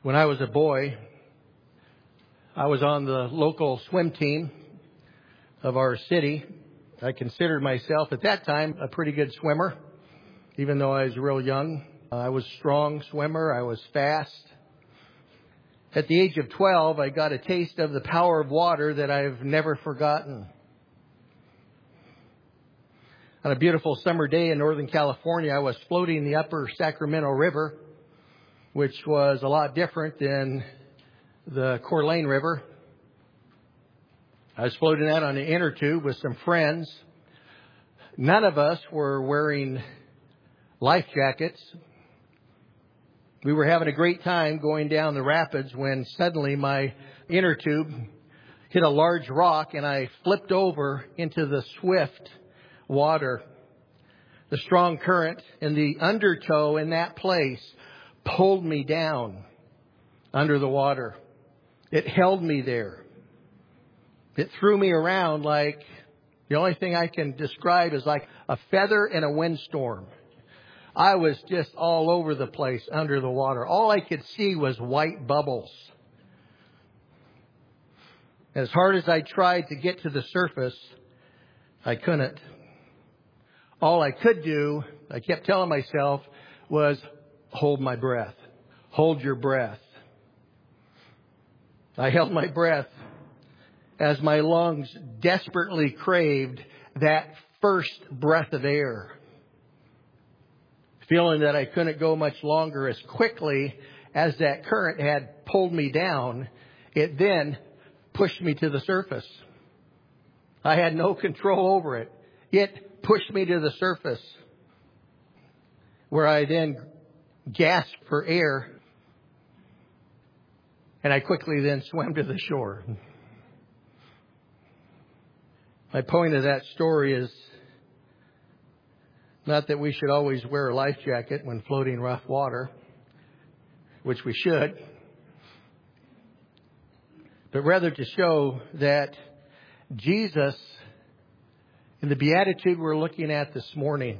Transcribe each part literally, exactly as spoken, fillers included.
When I was a boy, I was on the local swim team of our city. I considered myself at that time a pretty good swimmer, even though I was real young. I was a strong swimmer. I was fast. At the age of twelve, I got a taste of the power of water that I've never forgotten. On a beautiful summer day in Northern California, I was floating the upper Sacramento River, which was a lot different than the Coeur d'Alene River. I was floating that on an inner tube with some friends. None of us were wearing life jackets. We were having a great time going down the rapids when suddenly my inner tube hit a large rock and I flipped over into the swift water. The strong current and the undertow in that place pulled me down under the water. It held me there. It threw me around like, the only thing I can describe is like a feather in a windstorm. I was just all over the place under the water. All I could see was white bubbles. As hard as I tried to get to the surface, I couldn't. All I could do, I kept telling myself, was hold my breath. Hold your breath. I held my breath as my lungs desperately craved that first breath of air. Feeling that I couldn't go much longer, as quickly as that current had pulled me down, it then pushed me to the surface. I had no control over it. It pushed me to the surface, where I then gasped for air, and I quickly then swam to the shore. My point of that story is not that we should always wear a life jacket when floating rough water, which we should, but rather to show that Jesus, in the beatitude we're looking at this morning,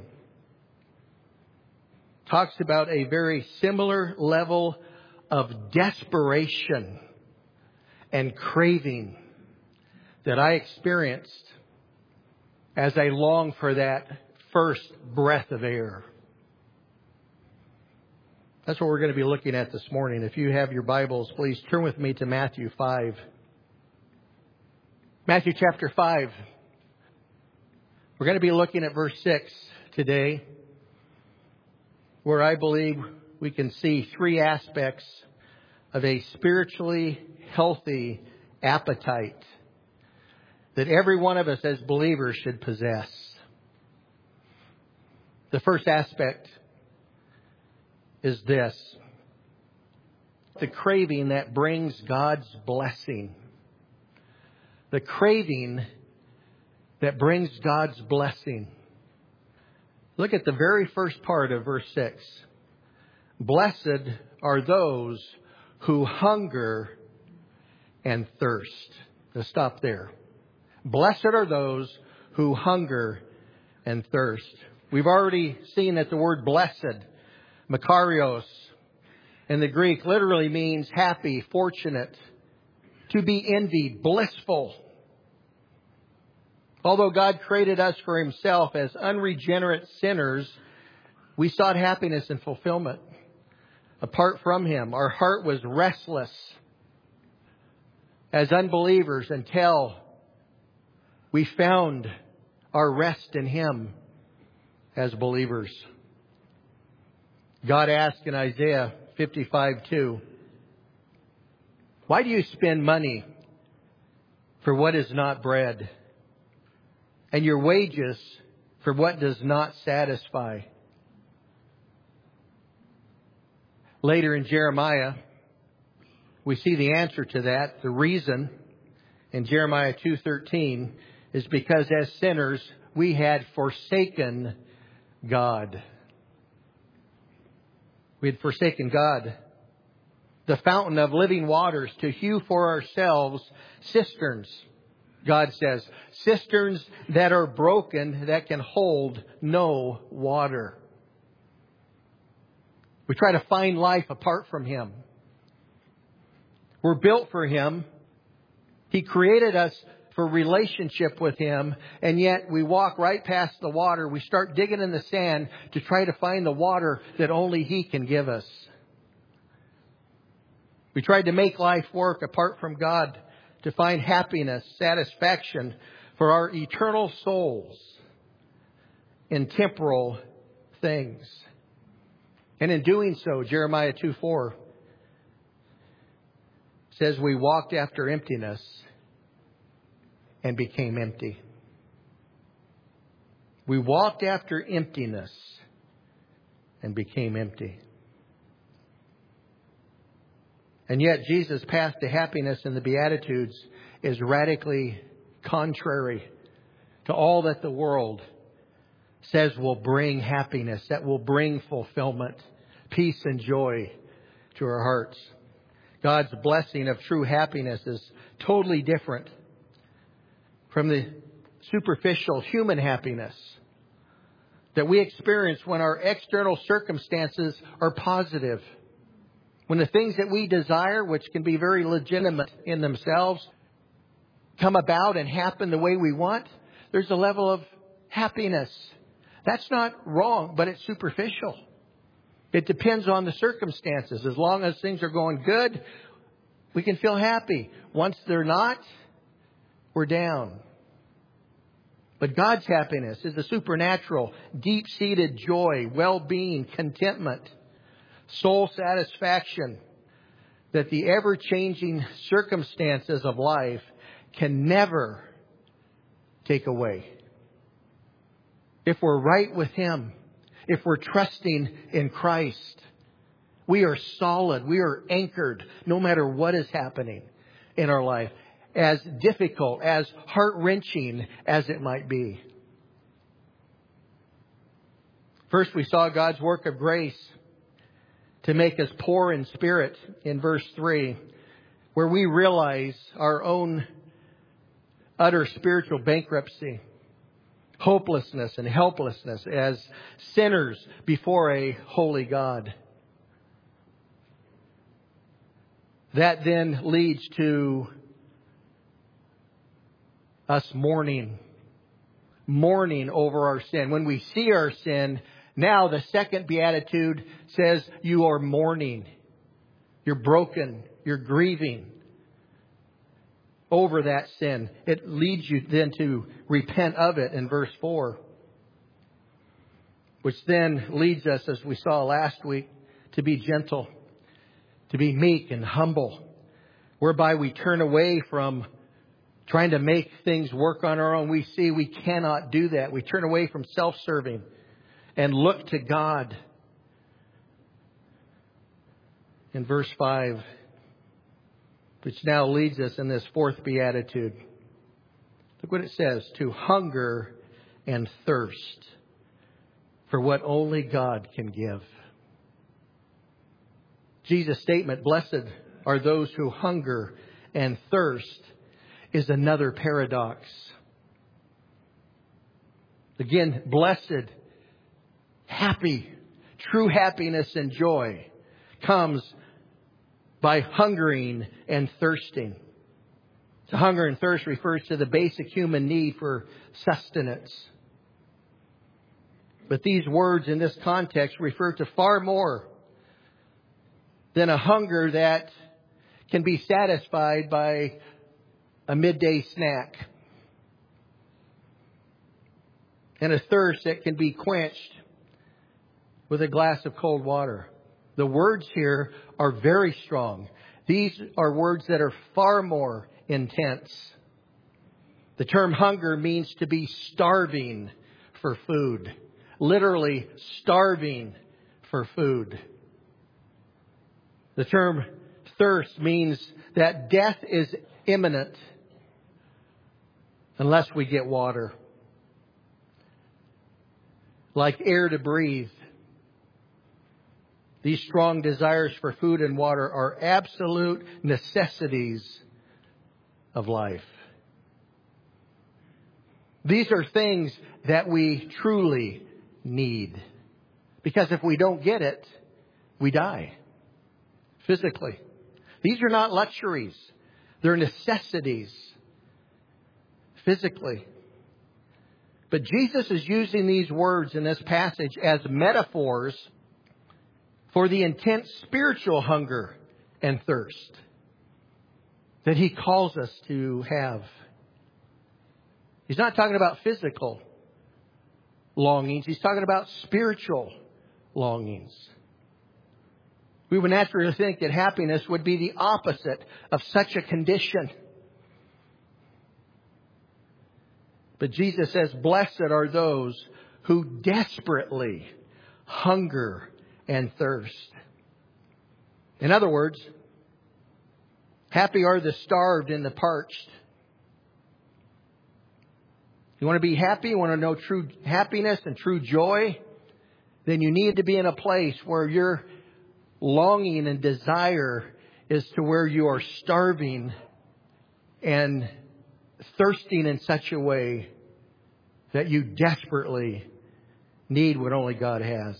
talks about a very similar level of desperation and craving that I experienced as I longed for that first breath of air. That's what we're going to be looking at this morning. If you have your Bibles, please turn with me to Matthew five. Matthew chapter five. We're going to be looking at verse six today, where I believe we can see three aspects of a spiritually healthy appetite that every one of us as believers should possess. The first aspect is this: the craving that brings God's blessing. The craving that brings God's blessing. Look at the very first part of verse six. Blessed are those who hunger and thirst. Let's stop there. Blessed are those who hunger and thirst. We've already seen that the word blessed, makarios, in the Greek literally means happy, fortunate, to be envied, blissful. Although God created us for Himself as unregenerate sinners, we sought happiness and fulfillment. Apart from Him, our heart was restless as unbelievers until we found our rest in Him as believers. God asked in Isaiah fifty-five two, "Why do you spend money for what is not bread, and your wages for what does not satisfy?" Later in Jeremiah, we see the answer to that. The reason in Jeremiah two thirteen is because as sinners we had forsaken God. We had forsaken God, the fountain of living waters, to hew for ourselves cisterns. God says, cisterns that are broken, that can hold no water. We try to find life apart from Him. We're built for Him. He created us for relationship with Him, and yet we walk right past the water. We start digging in the sand to try to find the water that only He can give us. We tried to make life work apart from God to find happiness, satisfaction for our eternal souls in temporal things. And in doing so, Jeremiah two four says we walked after emptiness and became empty. We walked after emptiness and became empty. And yet Jesus' path to happiness in the Beatitudes is radically contrary to all that the world says will bring happiness, that will bring fulfillment, peace and joy to our hearts. God's blessing of true happiness is totally different from the superficial human happiness that we experience when our external circumstances are positive. When the things that we desire, which can be very legitimate in themselves, come about and happen the way we want, there's a level of happiness. That's not wrong, but it's superficial. It depends on the circumstances. As long as things are going good, we can feel happy. Once they're not, we're down. But God's happiness is a supernatural, deep-seated joy, well-being, contentment, soul satisfaction that the ever-changing circumstances of life can never take away. If we're right with Him, if we're trusting in Christ, we are solid, we are anchored no matter what is happening in our life, as difficult, as heart-wrenching as it might be. First, we saw God's work of grace to make us poor in spirit in verse three, where we realize our own utter spiritual bankruptcy, hopelessness and helplessness as sinners before a holy God. That then leads to us mourning, mourning over our sin. When we see our sin, now the second beatitude says you are mourning. You're broken. You're grieving over that sin. It leads you then to repent of it in verse four. Which then leads us, as we saw last week, to be gentle, to be meek and humble, whereby we turn away from trying to make things work on our own. We see we cannot do that. We turn away from self-serving and look to God. In verse five, which now leads us in this fourth beatitude. Look what it says, to hunger and thirst for what only God can give. Jesus' statement, blessed are those who hunger and thirst, is another paradox. Again, blessed, happy, true happiness and joy comes by hungering and thirsting. So hunger and thirst refers to the basic human need for sustenance. But these words in this context refer to far more than a hunger that can be satisfied by a midday snack, and a thirst that can be quenched with a glass of cold water. The words here are very strong. These are words that are far more intense. The term hunger means to be starving for food. Literally starving for food. The term thirst means that death is imminent unless we get water. Like air to breathe, these strong desires for food and water are absolute necessities of life. These are things that we truly need. Because if we don't get it, we die physically. These are not luxuries. They're necessities physically. But Jesus is using these words in this passage as metaphors for the intense spiritual hunger and thirst that He calls us to have. He's not talking about physical longings. He's talking about spiritual longings. We would naturally think that happiness would be the opposite of such a condition. But Jesus says, blessed are those who desperately hunger and thirst. In other words, happy are the starved and the parched. You want to be happy? You want to know true happiness and true joy? Then you need to be in a place where your longing and desire is to where you are starving and thirsting in such a way that you desperately need what only God has.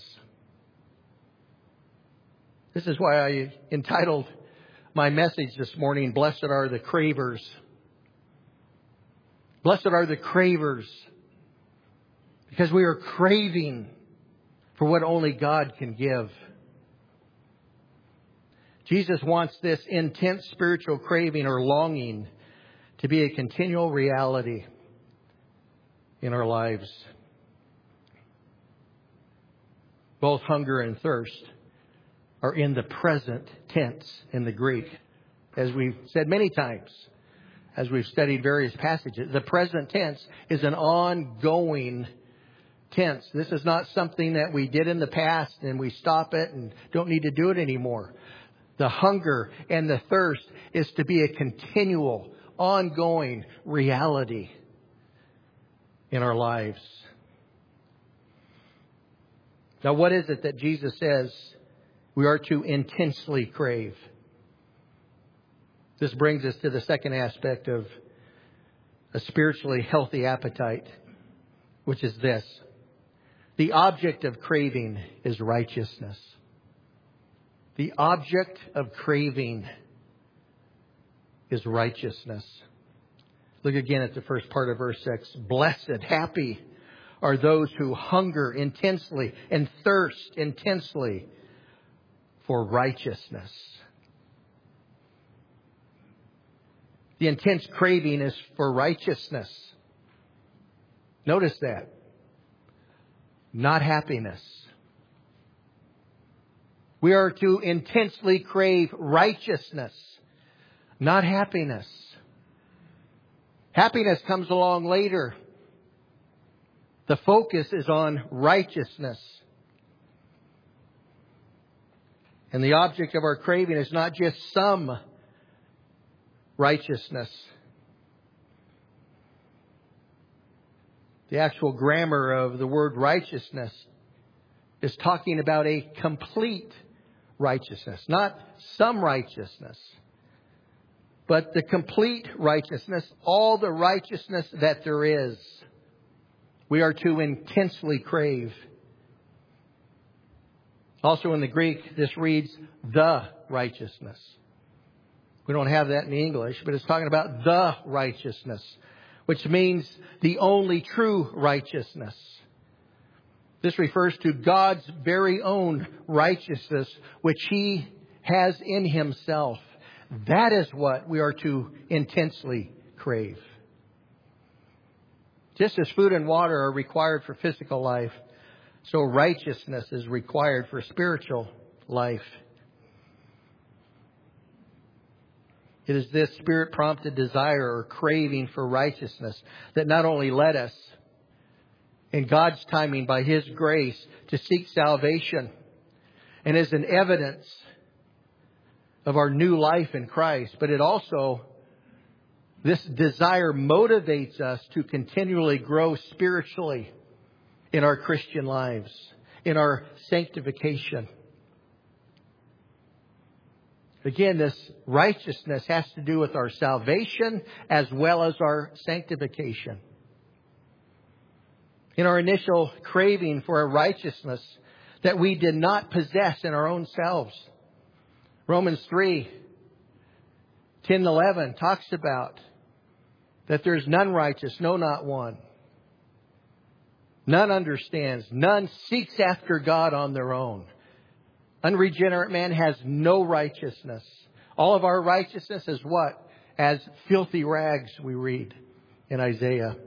This is why I entitled my message this morning, Blessed are the Cravers. Blessed are the cravers, because we are craving for what only God can give. Jesus wants this intense spiritual craving or longing to be a continual reality in our lives. Both hunger and thirst are in the present tense in the Greek. As we've said many times, as we've studied various passages, the present tense is an ongoing tense. This is not something that we did in the past and we stop it and don't need to do it anymore. The hunger and the thirst is to be a continual, ongoing reality in our lives. Now, what is it that Jesus says we are to intensely crave? This brings us to the second aspect of a spiritually healthy appetite, which is this. The object of craving is righteousness. The object of craving is righteousness. Look again at the first part of verse six. Blessed, happy are those who hunger intensely and thirst intensely for righteousness. The intense craving is for righteousness. Notice that. Not happiness. We are to intensely crave righteousness, not happiness. Happiness comes along later. The focus is on righteousness. And the object of our craving is not just some righteousness. The actual grammar of the word righteousness is talking about a complete righteousness, not some righteousness, but the complete righteousness, all the righteousness that there is. We are to intensely crave. Also in the Greek, this reads the righteousness. We don't have that in the English, but it's talking about the righteousness, which means the only true righteousness. This refers to God's very own righteousness, which He has in Himself. That is what we are to intensely crave. Just as food and water are required for physical life, so righteousness is required for spiritual life. It is this Spirit-prompted desire or craving for righteousness that not only led us, in God's timing, by His grace, to seek salvation, and is an evidence of our new life in Christ, but it also, this desire motivates us to continually grow spiritually in our Christian lives, in our sanctification. Again, this righteousness has to do with our salvation as well as our sanctification. In our initial craving for a righteousness that we did not possess in our own selves. Romans three ten eleven talks about that there's none righteous, no, not one. None understands. None seeks after God on their own. Unregenerate man has no righteousness. All of our righteousness is what? As filthy rags, we read in Isaiah.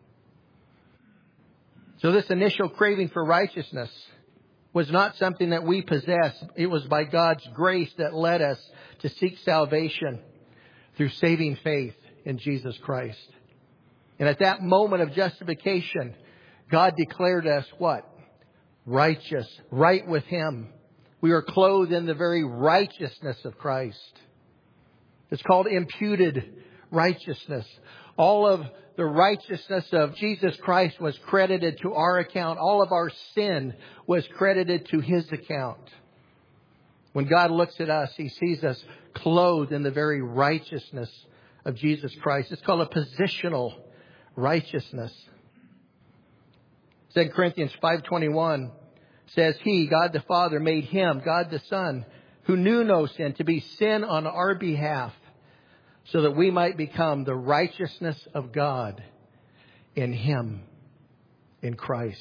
So this initial craving for righteousness was not something that we possess. It was by God's grace that led us to seek salvation through saving faith in Jesus Christ. And at that moment of justification, God declared us what? Righteous, right with Him. We are clothed in the very righteousness of Christ. It's called imputed righteousness. All of the righteousness of Jesus Christ was credited to our account. All of our sin was credited to His account. When God looks at us, He sees us clothed in the very righteousness of Jesus Christ. It's called a positional righteousness. Second Corinthians five twenty-one says, He, God the Father, made Him, God the Son, who knew no sin, to be sin on our behalf, so that we might become the righteousness of God in Him, in Christ.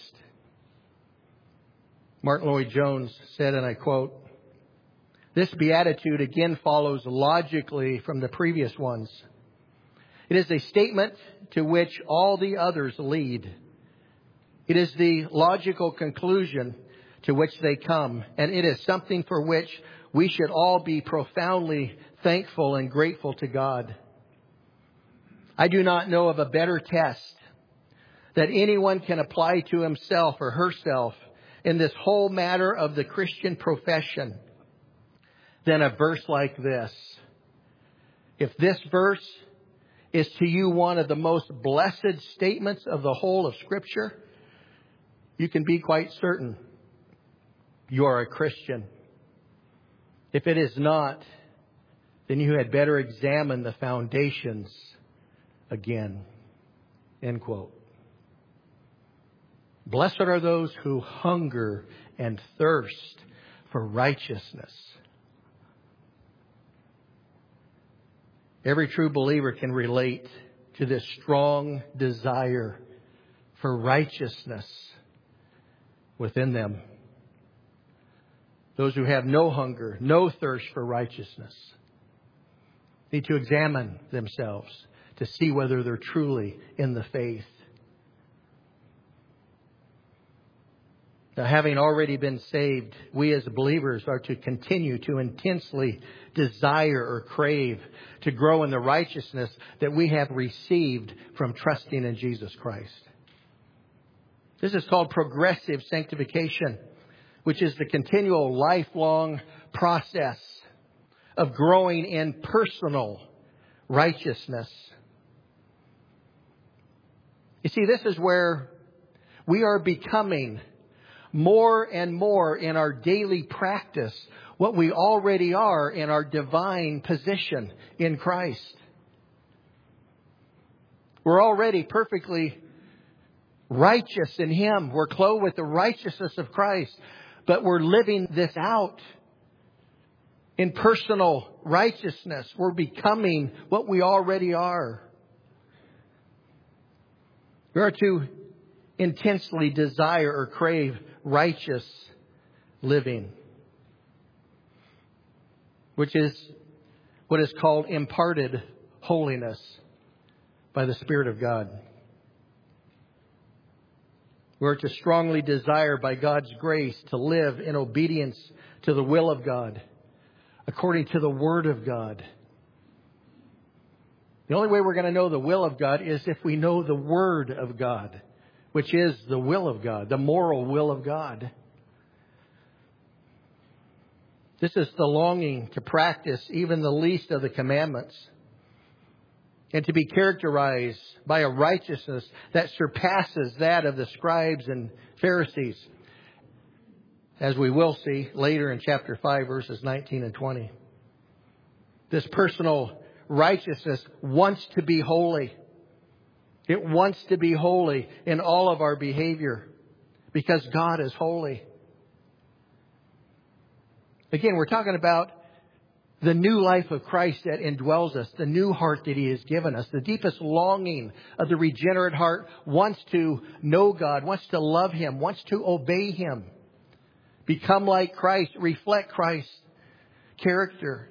Martin Lloyd-Jones said, and I quote, this beatitude again follows logically from the previous ones. It is a statement to which all the others lead. It is the logical conclusion to which they come, and it is something for which we should all be profoundly thankful and grateful to God. I do not know of a better test that anyone can apply to himself or herself in this whole matter of the Christian profession than a verse like this. If this verse is to you one of the most blessed statements of the whole of Scripture, you can be quite certain you are a Christian. If it is not, then you had better examine the foundations again. End quote. Blessed are those who hunger and thirst for righteousness. Every true believer can relate to this strong desire for righteousness within them. Those who have no hunger, no thirst for righteousness, need to examine themselves to see whether they're truly in the faith. Now, having already been saved, we as believers are to continue to intensely desire or crave to grow in the righteousness that we have received from trusting in Jesus Christ. This is called progressive sanctification, which is the continual lifelong process of growing in personal righteousness. You see, this is where we are becoming more and more in our daily practice what we already are in our divine position in Christ. We're already perfectly righteous in Him. We're clothed with the righteousness of Christ. But we're living this out in personal righteousness. We're becoming what we already are. We are to intensely desire or crave righteous living, which is what is called imparted holiness by the Spirit of God. We're to strongly desire by God's grace to live in obedience to the will of God, according to the Word of God. The only way we're going to know the will of God is if we know the Word of God, which is the will of God, the moral will of God. This is the longing to practice even the least of the commandments, and to be characterized by a righteousness that surpasses that of the scribes and Pharisees, as we will see later in chapter five, verses nineteen and twenty. This personal righteousness wants to be holy. It wants to be holy in all of our behavior because God is holy. Again, we're talking about The new life of Christ that indwells us, the new heart that He has given us, the deepest longing of the regenerate heart wants to know God, wants to love Him, wants to obey Him, become like Christ, reflect Christ's character.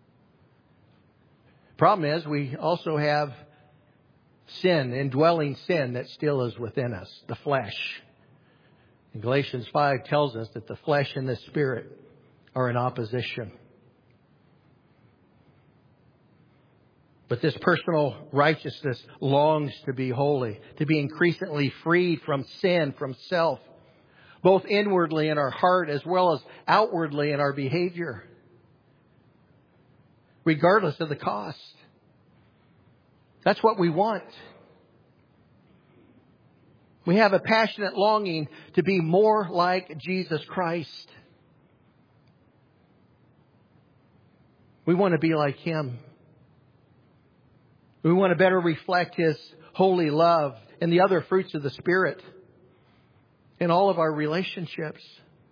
Problem is, we also have sin, indwelling sin that still is within us, the flesh. And Galatians five tells us that the flesh and the spirit are in opposition. But this personal righteousness longs to be holy, to be increasingly freed from sin, from self, both inwardly in our heart as well as outwardly in our behavior, regardless of the cost. That's what we want. We have a passionate longing to be more like Jesus Christ. We want to be like Him. We want to better reflect His holy love and the other fruits of the Spirit in all of our relationships.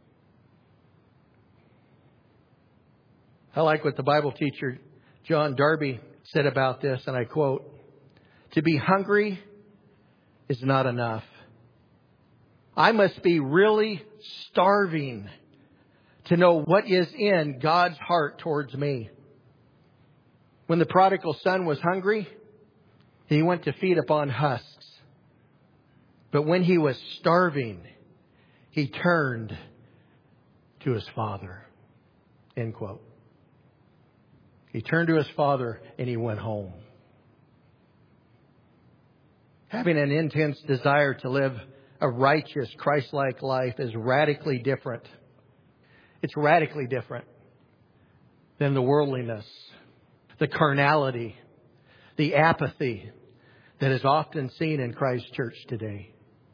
I like what the Bible teacher John Darby said about this, and I quote, "To be hungry is not enough. I must be really starving to know what is in God's heart towards me. When the prodigal son was hungry, he went to feed upon husks. But when he was starving, he turned to his father." End quote. He turned to his father and he went home. Having an intense desire to live a righteous, Christ-like life is radically different. It's radically different than the worldliness, the carnality, the apathy that is often seen in Christ's church today.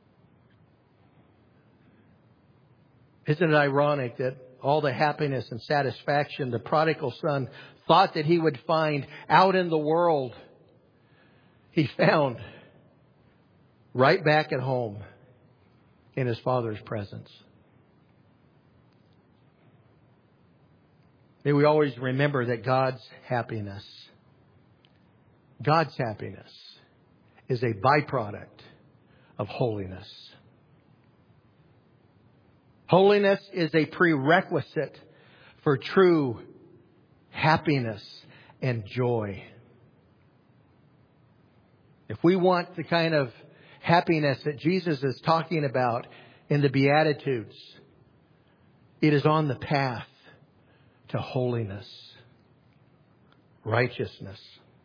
Isn't it ironic that all the happiness and satisfaction the prodigal son thought that he would find out in the world, he found right back at home in his Father's presence? May we always remember that God's happiness, God's happiness is a byproduct of holiness. Holiness is a prerequisite for true happiness and joy. If we want the kind of happiness that Jesus is talking about in the Beatitudes, it is on the path to holiness, righteousness,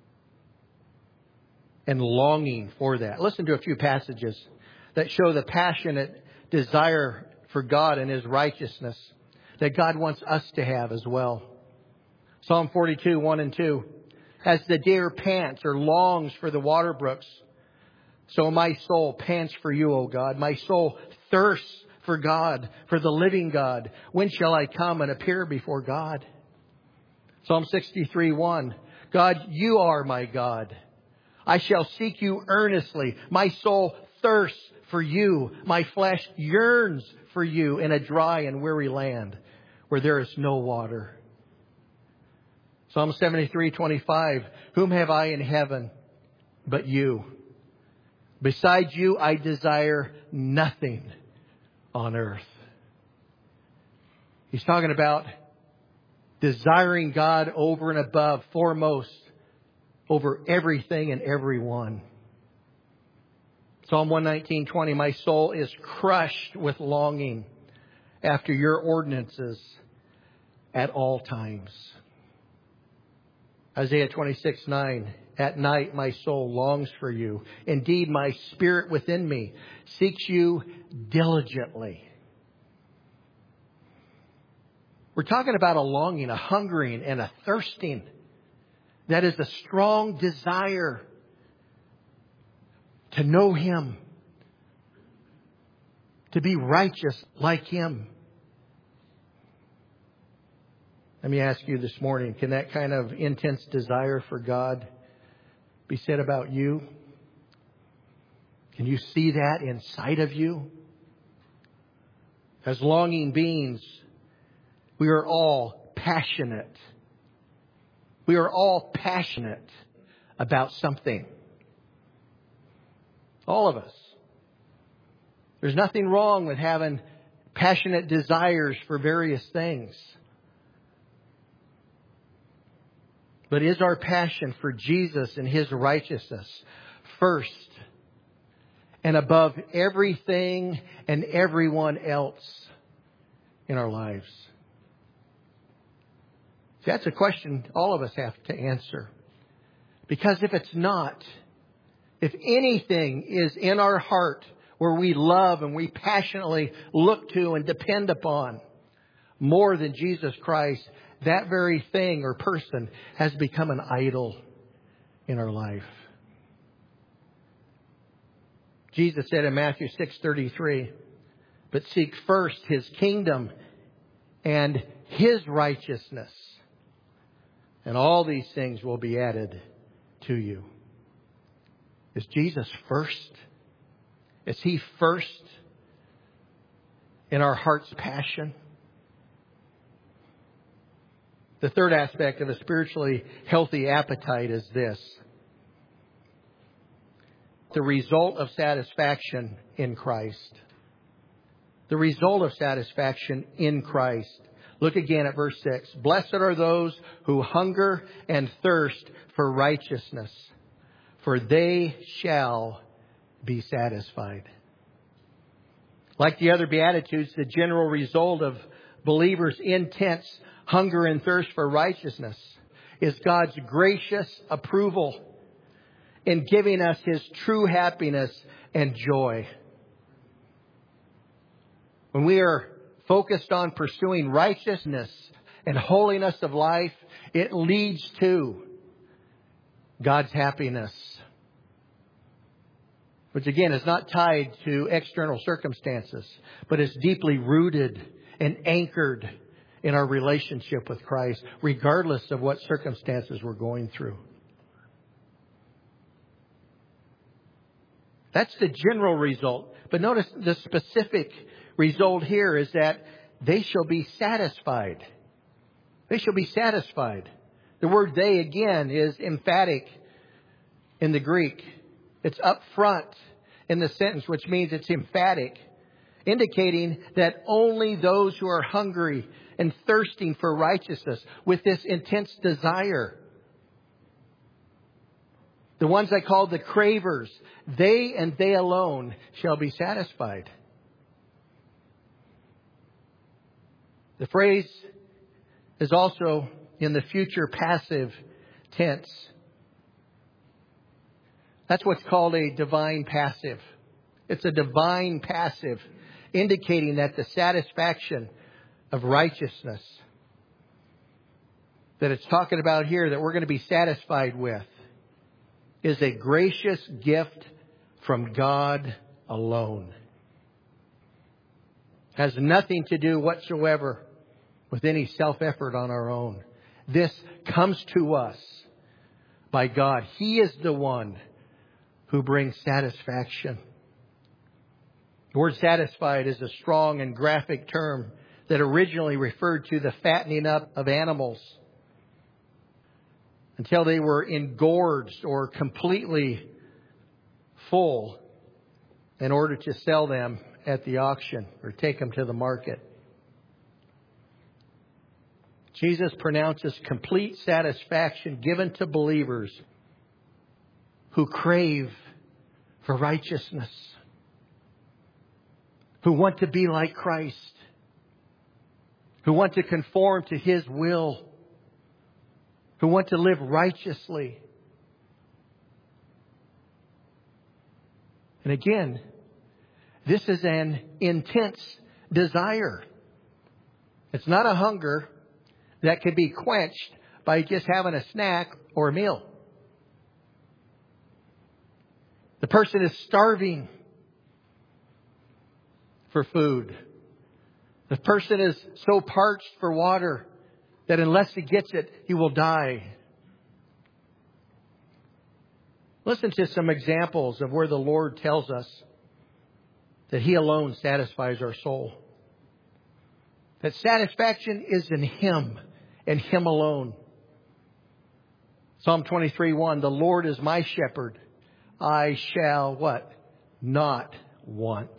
and longing for that. Listen to a few passages that show the passionate desire for God and His righteousness that God wants us to have as well. Psalm forty-two, one and two. "As the deer pants or longs for the water brooks, so my soul pants for you, O God. My soul thirsts for God, for the living God. When shall I come and appear before God?" Psalm sixty-three, one. "God, you are my God. I shall seek you earnestly. My soul thirsts for you. My flesh yearns for you in a dry and weary land where there is no water." Psalm seventy-three, twenty-five. "Whom have I in heaven but you? Besides you, I desire nothing on earth." He's talking about desiring God over and above, foremost, over everything and everyone. Psalm one nineteen, twenty. "My soul is crushed with longing after your ordinances at all times." Isaiah twenty-six, nine. "At night my soul longs for you. Indeed, my spirit within me seeks you diligently." We're talking about a longing, a hungering, and a thirsting that is a strong desire to know Him, to be righteous like Him. Let me ask you this morning, can that kind of intense desire for God be said about you? Can you see that inside of you? As longing beings, we are all passionate We are all passionate about something. All of us. There's nothing wrong with having passionate desires for various things. But is our passion for Jesus and His righteousness first and above everything and everyone else in our lives? See, that's a question all of us have to answer. Because if it's not, if anything is in our heart where we love and we passionately look to and depend upon more than Jesus Christ, that very thing or person has become an idol in our life. Jesus said in Matthew six thirty-three, "But seek first His kingdom and His righteousness, and all these things will be added to you." Is Jesus first? Is He first in our heart's passion? The third aspect of a spiritually healthy appetite is this: the result of satisfaction in Christ. The result of satisfaction in Christ. Look again at verse six. "Blessed are those who hunger and thirst for righteousness, for they shall be satisfied." Like the other Beatitudes, the general result of believers' intense hunger and thirst for righteousness is God's gracious approval in giving us His true happiness and joy. When we are focused on pursuing righteousness and holiness of life, it leads to God's happiness, which again is not tied to external circumstances, but is deeply rooted and anchored in our relationship with Christ, regardless of what circumstances we're going through. That's the general result. But notice the specific result here is that they shall be satisfied. They shall be satisfied. The word "they" again is emphatic in the Greek. It's up front in the sentence, which means it's emphatic, indicating that only those who are hungry and thirsting for righteousness with this intense desire, the ones I call the cravers, they and they alone shall be satisfied. The phrase is also in the future passive tense. That's what's called a divine passive. It's a divine passive, indicating that the satisfaction of righteousness that it's talking about here, that we're going to be satisfied with, is a gracious gift from God alone. Has nothing to do whatsoever with any self-effort on our own. This comes to us by God. He is the one who brings satisfaction. The word "satisfied" is a strong and graphic term that originally referred to the fattening up of animals until they were engorged or completely full in order to sell them at the auction or take them to the market. Jesus pronounces complete satisfaction given to believers who crave for righteousness, who want to be like Christ, who want to conform to His will, who want to live righteously. And again, this is an intense desire. It's not a hunger that can be quenched by just having a snack or a meal. The person is starving for food. The person is so parched for water that unless he gets it, he will die. Listen to some examples of where the Lord tells us that He alone satisfies our soul. That satisfaction is in Him and Him alone. Psalm twenty-three one, the Lord is my shepherd. I shall what? Not want.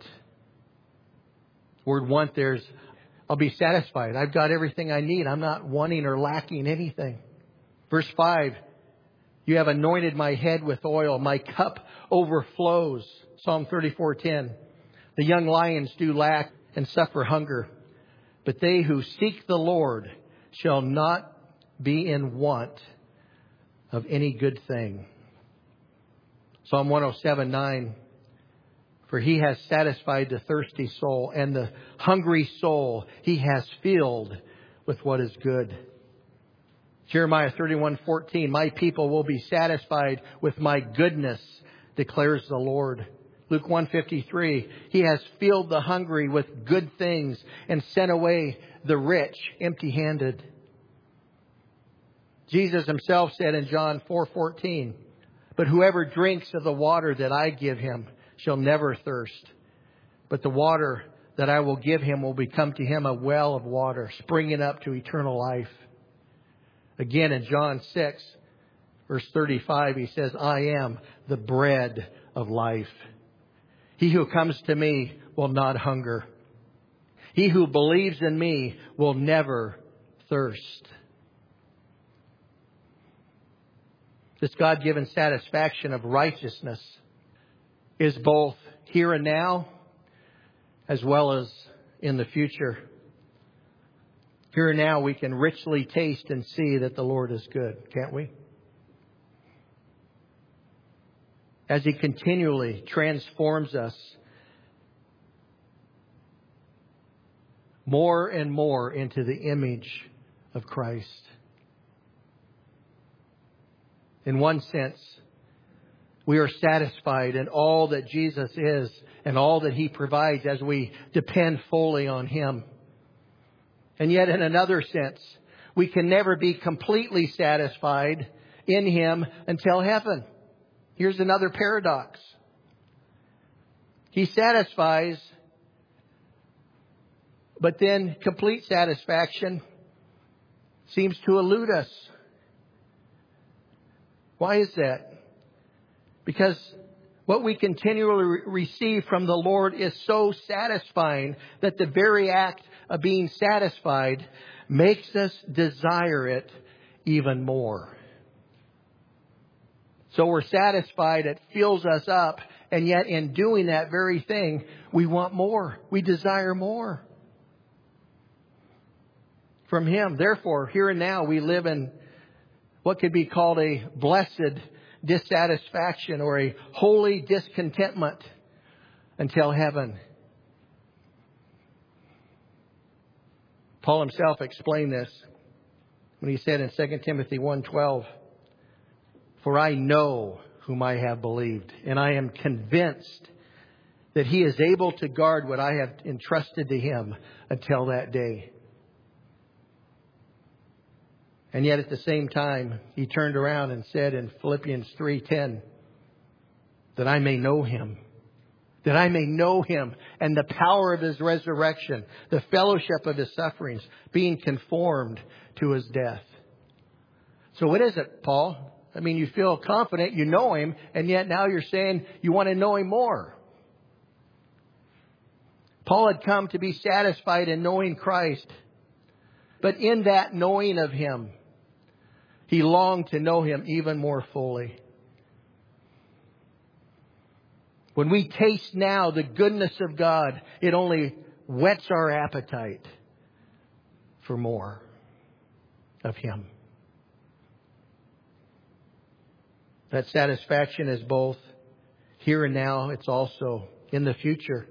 Word want there's, I'll be satisfied. I've got everything I need. I'm not wanting or lacking anything. Verse five, you have anointed my head with oil. My cup overflows. Psalm thirty-four ten. The young lions do lack and suffer hunger, but they who seek the Lord shall not be in want of any good thing. Psalm one oh seven nine. For he has satisfied the thirsty soul, and the hungry soul he has filled with what is good. Jeremiah thirty-one fourteen. My people will be satisfied with my goodness, declares the Lord. Luke one fifty-three. He has filled the hungry with good things and sent away the rich empty-handed. Jesus himself said in John four fourteen, but whoever drinks of the water that I give him shall never thirst. But the water that I will give him will become to him a well of water, springing up to eternal life. Again in John six, verse thirty-five, he says, I am the bread of life. He who comes to me will not hunger. He who believes in me will never thirst. This God-given satisfaction of righteousness is both here and now as well as in the future. Here and now we can richly taste and see that the Lord is good, can't we? As He continually transforms us more and more into the image of Christ. In one sense, we are satisfied in all that Jesus is and all that He provides as we depend fully on Him. And yet in another sense, we can never be completely satisfied in Him until heaven. Here's another paradox. He satisfies, but then complete satisfaction seems to elude us. Why is that? Because what we continually re- receive from the Lord is so satisfying that the very act of being satisfied makes us desire it even more. So we're satisfied, it fills us up, and yet in doing that very thing, we want more. We desire more from Him. Therefore, here and now we live in what could be called a blessed dissatisfaction or a holy discontentment until heaven. Paul himself explained this when he said in Second Timothy one twelve, for I know whom I have believed, and I am convinced that He is able to guard what I have entrusted to Him until that day. And yet at the same time, he turned around and said in Philippians three ten, that I may know Him, that I may know Him and the power of His resurrection, the fellowship of His sufferings, being conformed to His death. So what is it, Paul? I mean, you feel confident, you know Him, and yet now you're saying you want to know Him more. Paul had come to be satisfied in knowing Christ, but in that knowing of Him, he longed to know Him even more fully. When we taste now the goodness of God, it only whets our appetite for more of Him. That satisfaction is both here and now. It's also in the future.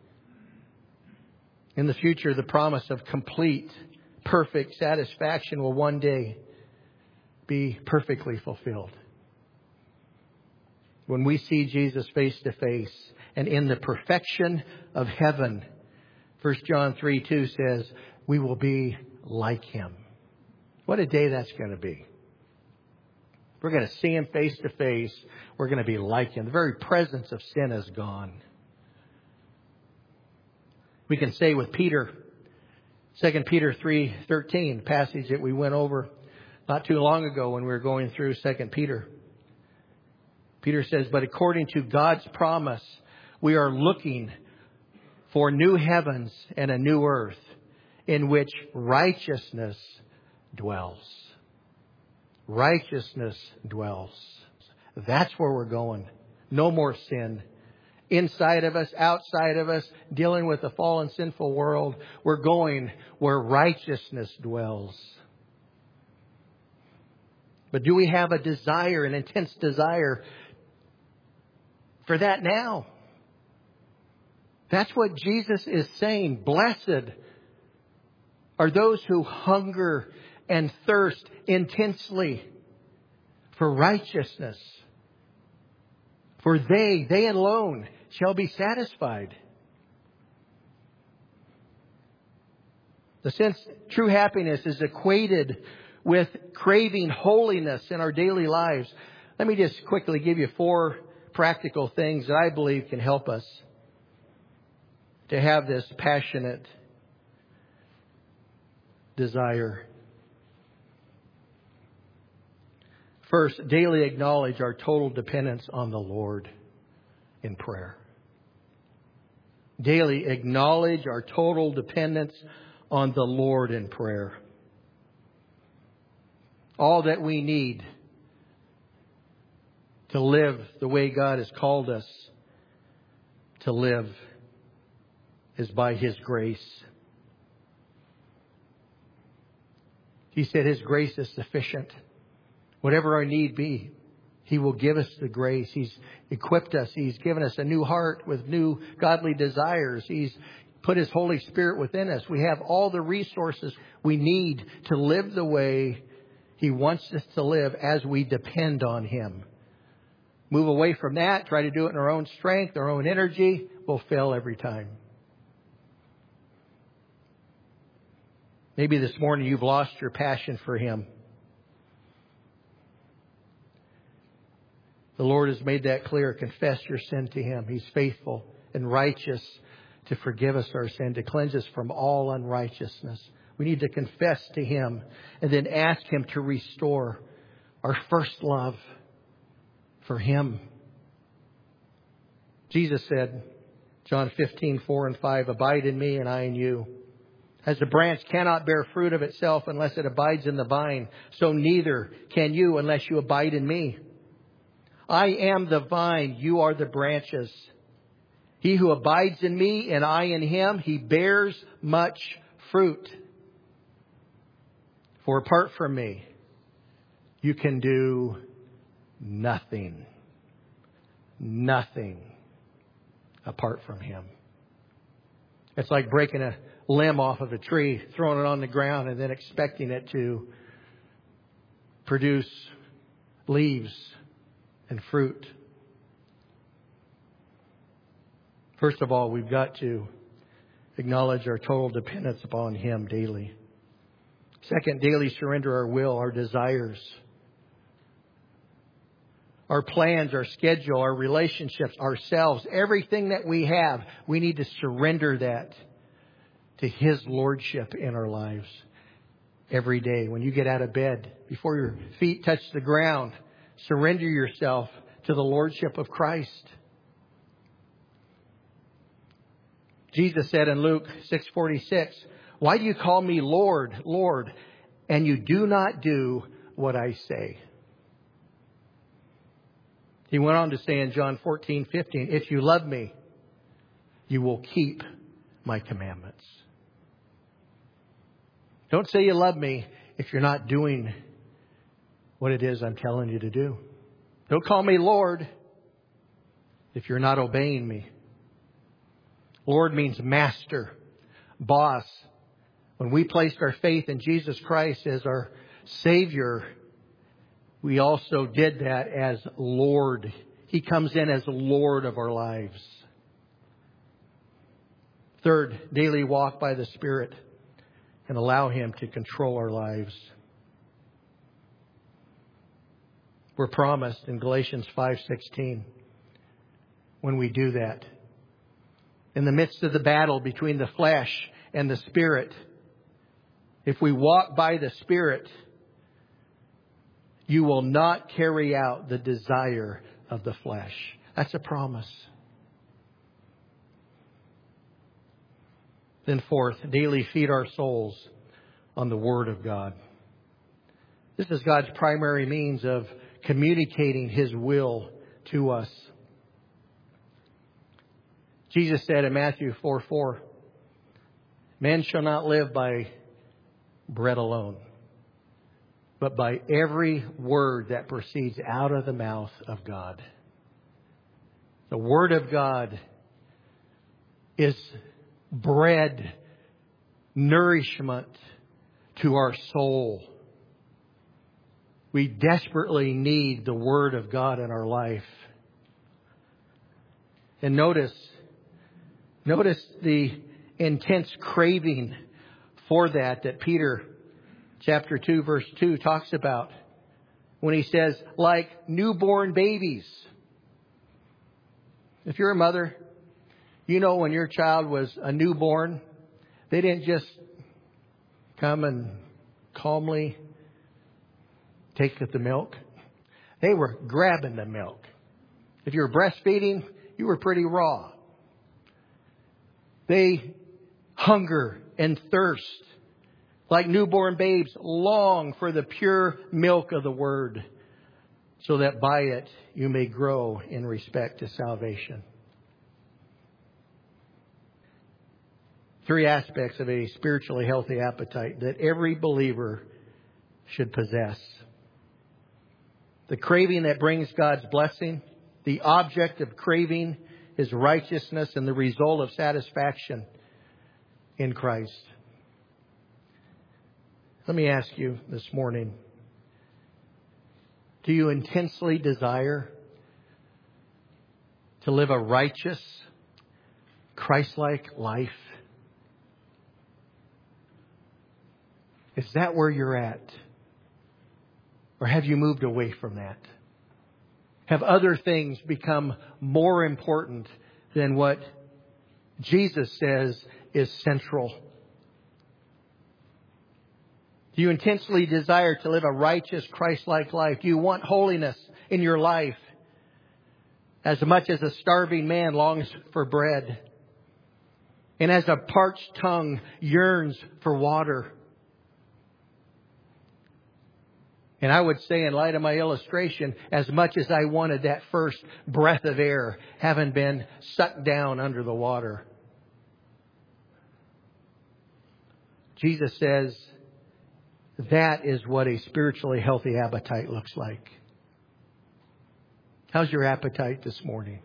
In the future, the promise of complete, perfect satisfaction will one day be perfectly fulfilled. When we see Jesus face to face and in the perfection of heaven, First John three two says, we will be like Him. What a day that's going to be. We're going to see Him face to face. We're going to be like Him. The very presence of sin is gone. We can say with Peter, Second Peter three thirteen, passage that we went over Not too long ago when we were going through Second Peter. Peter says, but according to God's promise, we are looking for new heavens and a new earth in which righteousness dwells. Righteousness dwells. That's where we're going. No more sin. Inside of us, outside of us, dealing with a fallen, sinful world, we're going where righteousness dwells. But do we have a desire, an intense desire for that now? That's what Jesus is saying. Blessed are those who hunger and thirst intensely for righteousness. For they, they alone, shall be satisfied. The sense true happiness is equated with craving holiness in our daily lives. Let me just quickly give you four practical things that I believe can help us to have this passionate desire. First, daily acknowledge our total dependence on the Lord in prayer. Daily acknowledge our total dependence on the Lord in prayer. All that we need to live the way God has called us to live is by His grace. He said His grace is sufficient. Whatever our need be, He will give us the grace. He's equipped us. He's given us a new heart with new godly desires. He's put His Holy Spirit within us. We have all the resources we need to live the way He wants us to live as we depend on Him. Move away from that, try to do it in our own strength, our own energy, we'll fail every time. Maybe this morning you've lost your passion for Him. The Lord has made that clear. Confess your sin to Him. He's faithful and righteous to forgive us our sin, to cleanse us from all unrighteousness. We need to confess to Him and then ask Him to restore our first love for Him. Jesus said, John fifteen, four and five, abide in me and I in you. As the branch cannot bear fruit of itself unless it abides in the vine, so neither can you unless you abide in me. I am the vine, you are the branches. He who abides in me and I in him, he bears much fruit. For apart from me, you can do nothing. Nothing apart from Him. It's like breaking a limb off of a tree, throwing it on the ground, and then expecting it to produce leaves and fruit. First of all, we've got to acknowledge our total dependence upon Him daily. Second, daily surrender our will, our desires, our plans, our schedule, our relationships, ourselves, everything that we have. We need to surrender that to His Lordship in our lives every day. When you get out of bed, before your feet touch the ground, surrender yourself to the Lordship of Christ. Jesus said in Luke six forty-six, why do you call me Lord, Lord, and you do not do what I say? He went on to say in John fourteen fifteen, if you love me, you will keep my commandments. Don't say you love me if you're not doing what it is I'm telling you to do. Don't call me Lord if you're not obeying me. Lord means master, boss. When we placed our faith in Jesus Christ as our Savior, we also did that as Lord. He comes in as Lord of our lives. Third, daily walk by the Spirit and allow Him to control our lives. We're promised in Galatians five sixteen, when we do that, in the midst of the battle between the flesh and the Spirit, if we walk by the Spirit, you will not carry out the desire of the flesh. That's a promise. Then fourth, daily feed our souls on the Word of God. This is God's primary means of communicating His will to us. Jesus said in Matthew four four, "Man shall not live by bread alone, but by every word that proceeds out of the mouth of God." The Word of God is bread, nourishment to our soul. We desperately need the Word of God in our life. And notice, notice the intense craving for that that Peter chapter two verse two talks about when he says, like newborn babies. If you're a mother, you know when your child was a newborn, they didn't just come and calmly take the milk. They were grabbing the milk. If you were breastfeeding, you were pretty raw. They hunger and thirst like newborn babes, long for the pure milk of the Word, so that by it you may grow in respect to salvation. Three aspects of a spiritually healthy appetite that every believer should possess. The craving that brings God's blessing, the object of craving is righteousness, and the result of satisfaction in Christ. Let me ask you this morning, do you intensely desire to live a righteous, Christ-like life? Is that where you're at? Or have you moved away from that? Have other things become more important than what Jesus says is central? Do you intensely desire to live a righteous, Christ-like life? Do you want holiness in your life as much as a starving man longs for bread, and as a parched tongue yearns for water? And I would say, in light of my illustration, as much as I wanted that first breath of air, having been sucked down under the water. Jesus says that is what a spiritually healthy appetite looks like. How's your appetite this morning?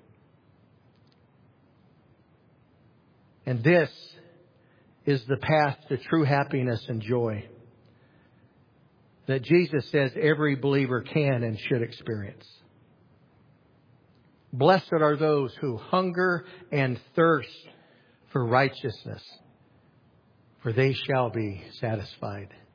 And this is the path to true happiness and joy that Jesus says every believer can and should experience. Blessed are those who hunger and thirst for righteousness, for they shall be satisfied.